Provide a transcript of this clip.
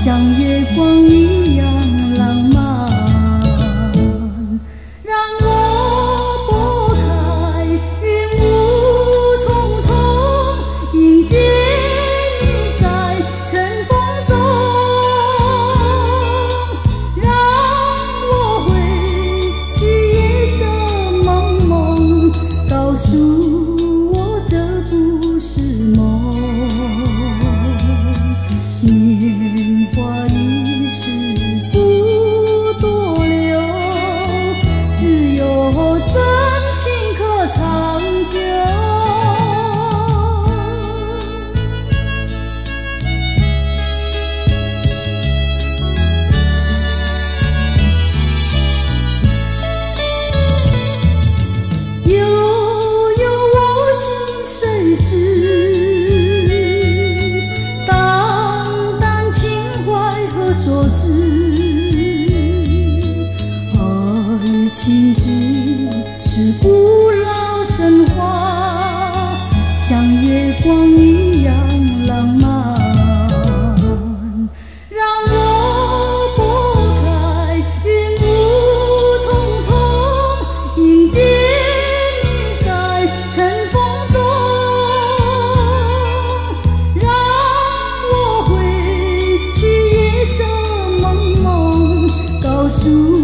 像月光一样浪漫，让我拨开云雾重重，迎接你在晨风中，让我回去夜色蒙蒙，告诉我这不是梦。年华一逝不多留，只有真情可长久。悠悠我心谁知，所知，爱情只是古老神话，像月光一样浪漫，让我拨开云雾重重，迎接你在晨风中，让我回去夜色蒙蒙，告诉